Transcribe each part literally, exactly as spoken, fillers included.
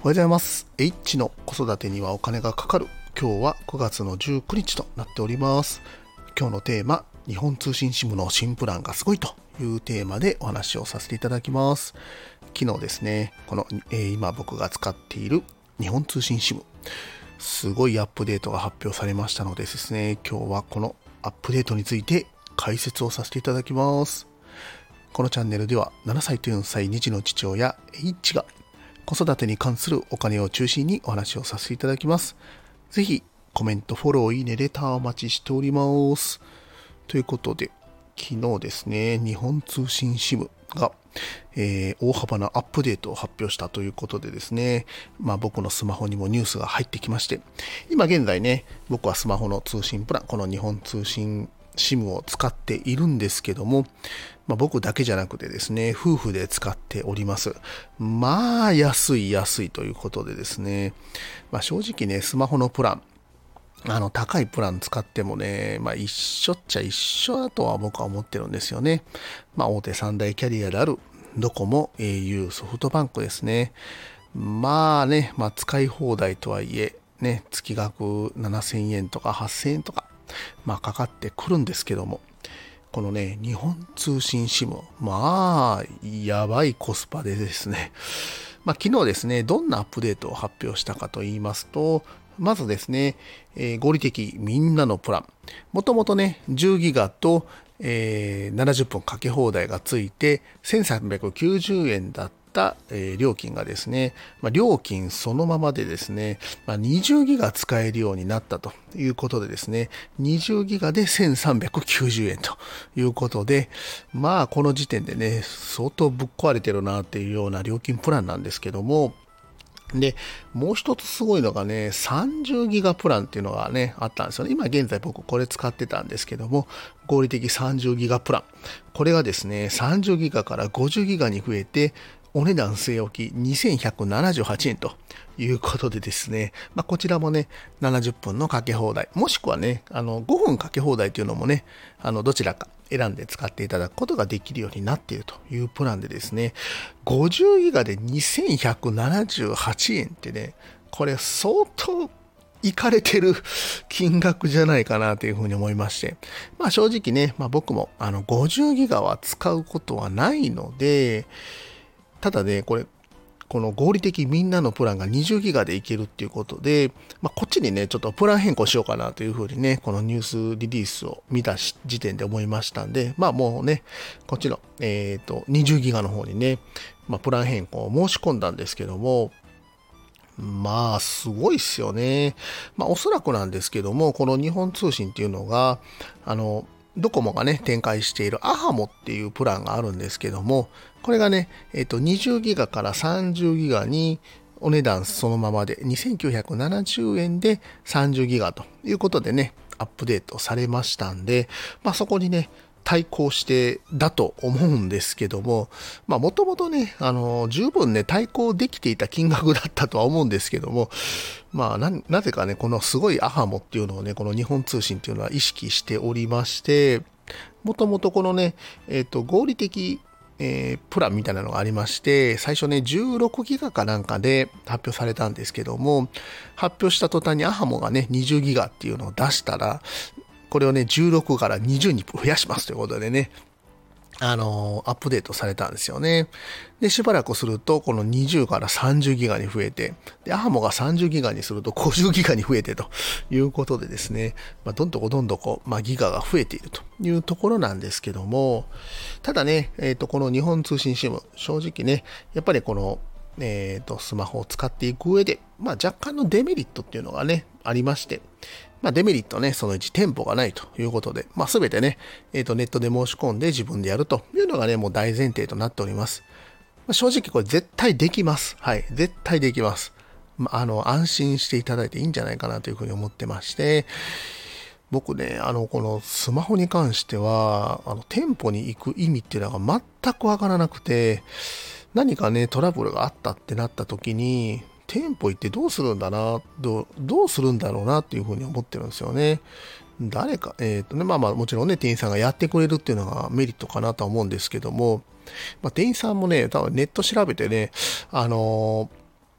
おはようございます。H の子育てにはお金がかかる。今日はくがつのじゅうくにちとなっております。今日のテーマ、日本通信 SIM の新プランがすごいというテーマでお話をさせていただきます。昨日ですね、この、えー、今僕が使っている日本通信 SIM、すごいアップデートが発表されましたのでですね、今日はこのアップデートについて解説をさせていただきます。このチャンネルではななさいとよんさいに児の父親 H が子育てに関するお金を中心にお話をさせていただきます。ぜひコメント、フォロー、いいね、レターお待ちしております。ということで、昨日ですね、日本通信 SIM が、えー、大幅なアップデートを発表したということでですね、まあ僕のスマホにもニュースが入ってきまして、今現在ね、僕はスマホの通信プラン、この日本通信 SIM を使っているんですけども、まあ、僕だけじゃなくてですね、夫婦で使っております。まあ、安い安いということでですね、まあ、正直ね、スマホのプラン、あの、高いプラン使ってもね、まあ、一緒っちゃ一緒だとは僕は思ってるんですよね。まあ、大手三大キャリアであるドコモ、au、ソフトバンクですね。まあね、まあ、使い放題とはいえ、ね、月額ななせんえんとかはっせんえんとか、まあ、かかってくるんですけども、このね、日本通信 SIM、まあ、やばいコスパでですね、まあ、昨日ですね、どんなアップデートを発表したかと言いますと、まずですね、えー、合理的みんなのプラン。もともとね、じゅうギガと、えー、ななじゅっぷんかけ放題がついて、せんさんびゃくきゅうじゅうえんだった、えー、料金がですね、まあ、料金そのままでですね、まあ、にじゅうギガ使えるようになったということでですね、にじゅうギガでせんさんびゃくきゅうじゅうえんということで、まあこの時点でね、相当ぶっ壊れてるなっていうような料金プランなんですけども、で、もう一つすごいのがね、さんじゅうギガプランっていうのがね、あったんですよね。今現在僕これ使ってたんですけども、合理的さんじゅうギガプラン。これがですね、さんじゅうギガからごじゅうギガに増えて、お値段据え置きにせんひゃくななじゅうはちえんということでですね、まあ、こちらもね、ななじゅっぷんのかけ放題、もしくはね、あのごふんかけ放題というのもね、あのどちらか選んで使っていただくことができるようになっているというプランでですね、ごじゅうギガでにせんひゃくななじゅうはちえんってね、これ相当いかれてる金額じゃないかなというふうに思いまして、まあ正直ね、まあ、僕もあのごじゅうギガは使うことはないので、ただね、これ、この合理的みんなのプランがにじゅうギガでいけるっていうことで、まあ、こっちにね、ちょっとプラン変更しようかなというふうにね、このニュースリリースを見た時点で思いましたんで、まあもうね、こっちの、えっと、にじゅうギガの方にね、まあ、プラン変更を申し込んだんですけども、まあ、すごいっすよね。まあ、おそらくなんですけども、この日本通信っていうのが、あの、ドコモがね、展開しているアハモっていうプランがあるんですけども、これがね、えっと、にじゅうギガからさんじゅうギガにお値段そのままでにせんきゅうひゃくななじゅうえんでさんじゅうギガということでね、アップデートされましたんで、まあそこにね、対抗してだと思うんですけども、まあもともとね、あの、十分ね、対抗できていた金額だったとは思うんですけども、まあな、なぜかね、このすごいアハモっていうのをね、この日本通信っていうのは意識しておりまして、もともとこのね、えっと、合理的、えー、プランみたいなのがありまして、最初ね、じゅうろくギガかなんかで発表されたんですけども、発表した途端にアハモがね、にじゅうギガっていうのを出したら、これをね、じゅうろくからにじゅうに増やしますということでね、あのー、アップデートされたんですよね。で、しばらくすると、このにじゅうからさんじゅうギガに増えて、で、アハモがさんじゅうギガにするとごじゅうギガに増えてということでですね、まあ、どんどこどんどこ、まあ、ギガが増えているというところなんですけども、ただね、えっと、この日本通信 SIM、正直ね、やっぱりこの、えっと、スマホを使っていく上で、まあ、若干のデメリットっていうのがね、ありまして、まあ、デメリットね、そのいち店舗がないということで、まあ、すべてね、えっと、ネットで申し込んで自分でやるというのがね、もう大前提となっております。まあ、正直これ絶対できます。はい。絶対できます。まあ、あの、安心していただいていいんじゃないかなというふうに思ってまして、僕ね、あの、このスマホに関しては、あの、店舗に行く意味っていうのが全くわからなくて、何かね、トラブルがあったってなった時に、店舗行ってどうするんだな、どう、どうするんだろうなっていうふうに思ってるんですよね。誰か、えっとね、まあまあもちろんね、店員さんがやってくれるっていうのがメリットかなとは思うんですけども、まあ、店員さんもね、多分ネット調べてね、あのー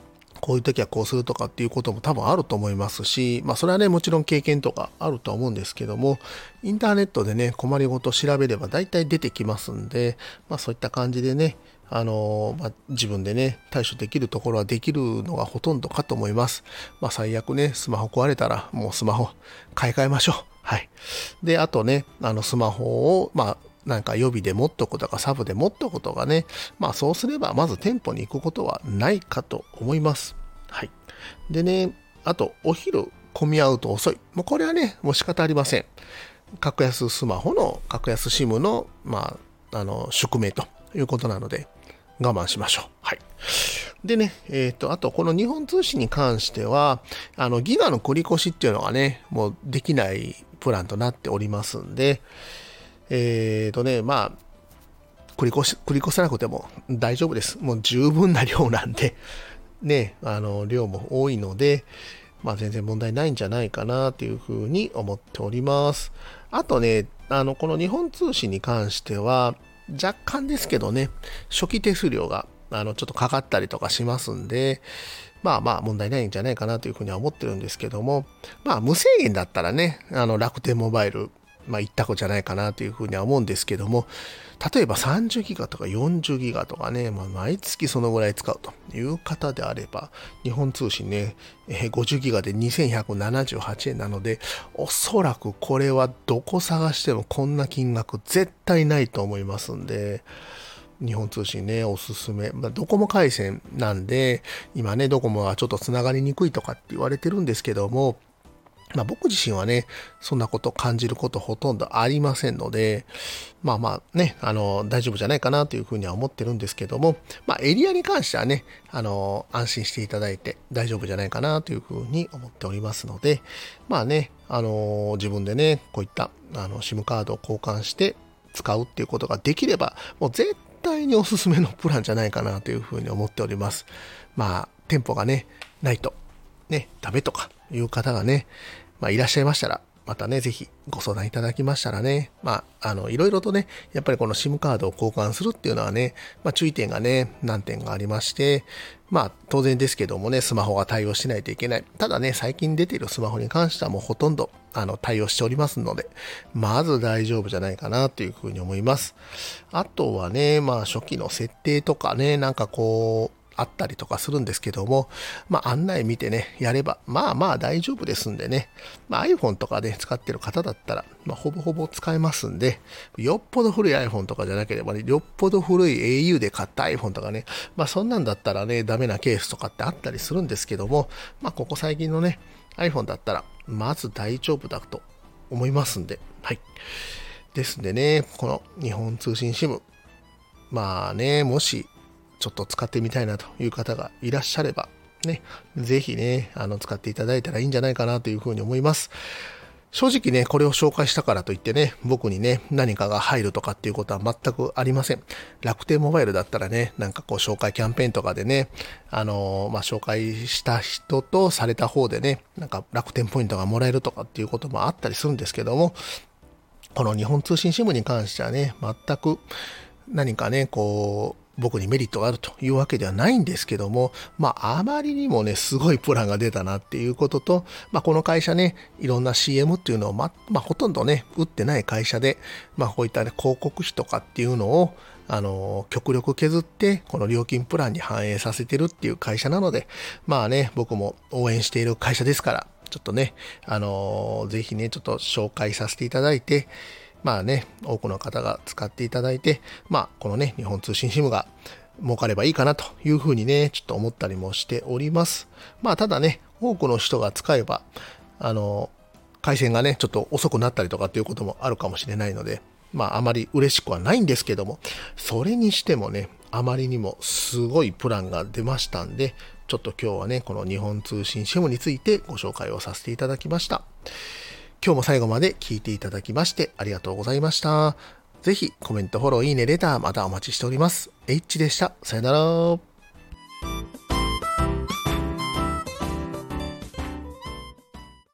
こういう時はこうするとかっていうことも多分あると思いますし、まあそれはね、もちろん経験とかあるとは思うんですけども、インターネットでね、困りごと調べれば大体出てきますんで、まあそういった感じでね、あのまあ、自分でね、対処できるところはできるのがほとんどかと思います。まあ最悪ね、スマホ壊れたらもうスマホ買い替えましょう。はい。で、あとね、あのスマホを、まあなんか予備で持っとくとかサブで持っとくとかね、まあそうすればまず店舗に行くことはないかと思います。はい。でね、あとお昼混み合うと遅い。もうこれはね、もう仕方ありません。格安スマホの格安 SIM の、まあ、あの宿命ということなので我慢しましょう。はい。でね、えっと、あとこの日本通信に関しては、あのギガの繰り越しっていうのがね、もうできないプランとなっておりますんで、えっとね、まあ、繰り越し、繰り越さなくても大丈夫です。もう十分な量なんで、ね、あの、量も多いので、まあ全然問題ないんじゃないかなというふうに思っております。あとね、あの、この日本通信に関しては、若干ですけどね、初期手数料が、あの、ちょっとかかったりとかしますんで、まあまあ問題ないんじゃないかなというふうには思ってるんですけども、まあ無制限だったらね、あの、楽天モバイル、まあ一択じゃないかなというふうには思うんですけども、例えばさんじゅうギガとかよんじゅうギガとかね、まあ、毎月そのぐらい使うという方であれば、日本通信ね、ごじゅうギガでにせんひゃくななじゅうはちえんなので、おそらくこれはどこ探してもこんな金額絶対ないと思いますんで、日本通信ね、おすすめ。まあ、ドコモ回線なんで、今ね、ドコモはちょっとつながりにくいとかって言われてるんですけども、まあ、僕自身はね、そんなこと感じることほとんどありませんので、まあまあね、あの、大丈夫じゃないかなというふうには思ってるんですけども、まあエリアに関してはね、あの、安心していただいて大丈夫じゃないかなというふうに思っておりますので、まあね、あの、自分でね、こういった、あの、SIM カードを交換して使うっていうことができれば、もう絶対におすすめのプランじゃないかなというふうに思っております。まあ、店舗がね、ないと、ね、ダメとかいう方がね、まあ、いらっしゃいましたら、またね、ぜひご相談いただきましたらね、まあ、あの、いろいろとね、やっぱりこの SIM カードを交換するっていうのはね、まあ、注意点がね、何点がありまして、まあ、当然ですけどもね、スマホが対応しないといけない。ただね、最近出ているスマホに関してはもうほとんど、あの、対応しておりますので、まず大丈夫じゃないかなというふうに思います。あとはね、まあ、初期の設定とかね、なんかこう、あったりとかするんですけども、まあ案内見てね、やれば、まあまあ大丈夫ですんでね、まあ iPhone とかで、ね、使ってる方だったら、まあほぼほぼ使えますんで、よっぽど古い iPhone とかじゃなければね、よっぽど古い エーユー で買った iPhone とかね、まあそんなんだったらね、ダメなケースとかってあったりするんですけども、まあここ最近のね、iPhone だったら、まず大丈夫だと思いますんで、はい。ですんでね、この日本通信 SIM、まあね、もし、ちょっと使ってみたいなという方がいらっしゃれば、ね、ぜひね、あの、使っていただいたらいいんじゃないかなというふうに思います。正直ね、これを紹介したからといってね、僕にね、何かが入るとかっていうことは全くありません。楽天モバイルだったらね、なんかこう紹介キャンペーンとかでね、あのー、まあ、紹介した人とされた方でね、なんか楽天ポイントがもらえるとかっていうこともあったりするんですけども、この日本通信 SIM に関してはね、全く何かね、こう、僕にメリットがあるというわけではないんですけども、まあ、あまりにもね、すごいプランが出たなっていうことと、まあ、この会社ね、いろんな シーエム っていうのを、ま、まあ、ほとんどね、打ってない会社で、まあ、こういったね、広告費とかっていうのを、あの、極力削って、この料金プランに反映させてるっていう会社なので、まあね、僕も応援している会社ですから、ちょっとね、あの、ぜひね、ちょっと紹介させていただいて、まあね、多くの方が使っていただいて、まあ、このね、日本通信 SIM が儲かればいいかなというふうにね、ちょっと思ったりもしております。まあ、ただね、多くの人が使えば、あの、回線がね、ちょっと遅くなったりとかっていうこともあるかもしれないので、まあ、あまり嬉しくはないんですけども、それにしてもね、あまりにもすごいプランが出ましたんで、ちょっと今日はね、この日本通信 SIM についてご紹介をさせていただきました。今日も最後まで聞いていただきましてありがとうございました。ぜひコメント、フォロー、いいね、レターまたお待ちしております。H でした。さよなら。